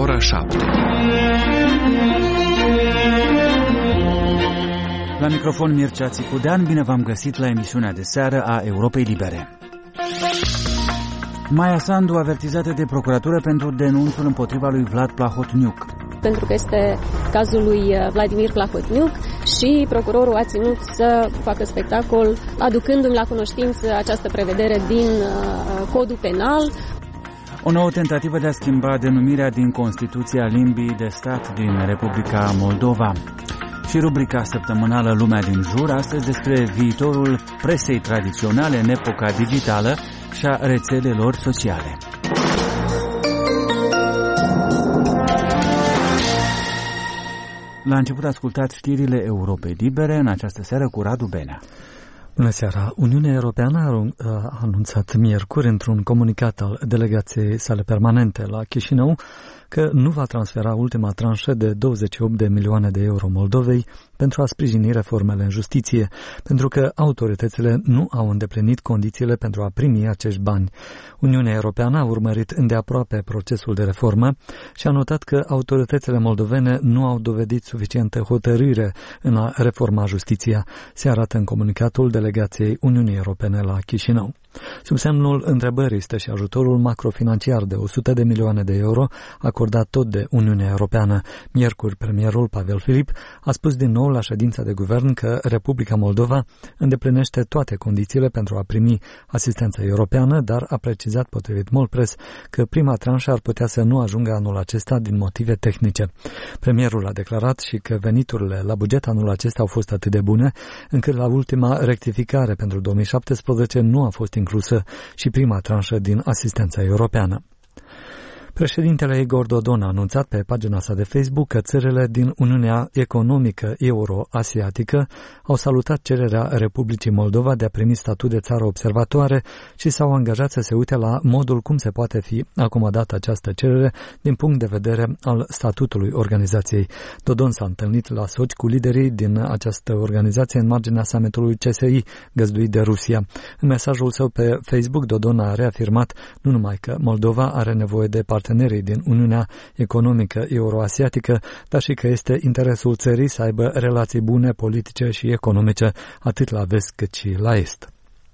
ora 7. La microfon Mircea Țicudean, bine v-am găsit la emisiunea de seară a Europei Libere. Maia Sandu, avertizată de procuratură pentru denunțul împotriva lui Vlad Plahotniuc. Pentru că este cazul lui Vladimir Plahotniuc și procurorul a ținut să facă spectacol, aducându-mi la cunoștință această prevedere din Codul Penal. O nouă tentativă de a schimba denumirea din Constituția limbii de stat din Republica Moldova. Și rubrica săptămânală Lumea din jur, astăzi despre viitorul presei tradiționale în epoca digitală și a rețelelor sociale. La început ascultați știrile Europei Libere, în această seară cu Radu Benea. Bună seara! Uniunea Europeană a anunțat miercuri într-un comunicat al delegației sale permanente la Chișinău că nu va transfera ultima tranșă de 28 de milioane de euro Moldovei pentru a sprijini reformele în justiție, pentru că autoritățile nu au îndeplinit condițiile pentru a primi acești bani. Uniunea Europeană a urmărit îndeaproape procesul de reformă și a notat că autoritățile moldovene nu au dovedit suficientă hotărâre în a reforma justiția, se arată în comunicatul delegației Uniunii Europene la Chișinău. Sub semnul întrebării stă și ajutorul macrofinanciar de 100 de milioane de euro acordat tot de Uniunea Europeană. Miercuri, premierul Pavel Filip a spus din nou la ședința de guvern că Republica Moldova îndeplinește toate condițiile pentru a primi asistență europeană, dar a precizat potrivit Molpress că prima tranșă ar putea să nu ajungă anul acesta din motive tehnice. Premierul a declarat și că veniturile la buget anul acesta au fost atât de bune, încât la ultima rectificare pentru 2017 nu a fost inclusă și prima tranșă din asistența europeană. Președintele Igor Dodon a anunțat pe pagina sa de Facebook că țările din Uniunea Economică Euro-Asiatică au salutat cererea Republicii Moldova de a primi statut de țară observatoare și s-au angajat să se uite la modul cum se poate fi acomodată această cerere din punct de vedere al statutului organizației. Dodon s-a întâlnit la Sochi cu liderii din această organizație în marginea summitului CSI găzduit de Rusia. În mesajul său pe Facebook, Dodon a reafirmat nu numai că Moldova are nevoie de partenerii din Uniunea Economică Euroasiatică, dar și că este interesul țării să aibă relații bune politice și economice, atât la vest cât și la est.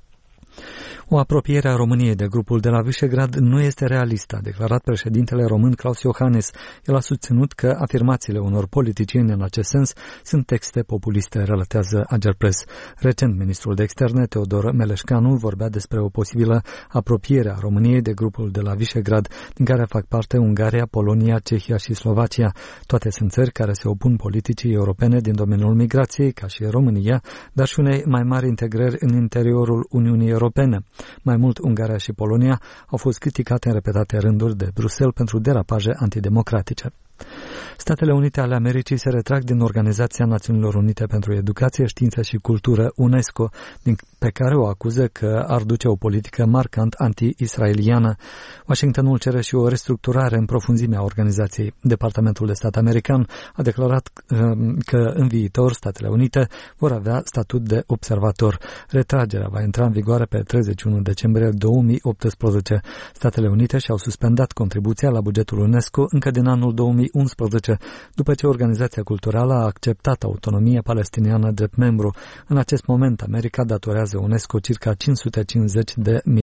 O apropiere a României de grupul de la Visegrad nu este realistă, a declarat președintele român Klaus Iohannis. El a susținut că afirmațiile unor politicieni în acest sens sunt texte populiste, relatează Agerpres. Recent, ministrul de externe, Teodor Meleșcanu, vorbea despre o posibilă apropiere a României de grupul de la Visegrad, din care fac parte Ungaria, Polonia, Cehia și Slovacia. Toate sunt țări care se opun politicii europene din domeniul migrației, ca și România, dar și unei mai mari integrări în interiorul Uniunii Europene. Mai mult, Ungaria și Polonia au fost criticate în repetate rânduri de Bruxelles pentru derapaje antidemocratice. Statele Unite ale Americii se retrag din Organizația Națiunilor Unite pentru Educație, Știință și Cultură, UNESCO, pe care o acuză că ar duce o politică marcant anti-israeliană. Washingtonul cere și o restructurare în profunzime a organizației. Departamentul de Stat american a declarat că în viitor Statele Unite vor avea statut de observator. Retragerea va intra în vigoare pe 31 decembrie 2018. Statele Unite și-au suspendat contribuția la bugetul UNESCO încă din anul 2011, după ce organizația culturală a acceptat autonomia palestiniană drept membru. În acest moment, America datorează UNESCO circa 550 de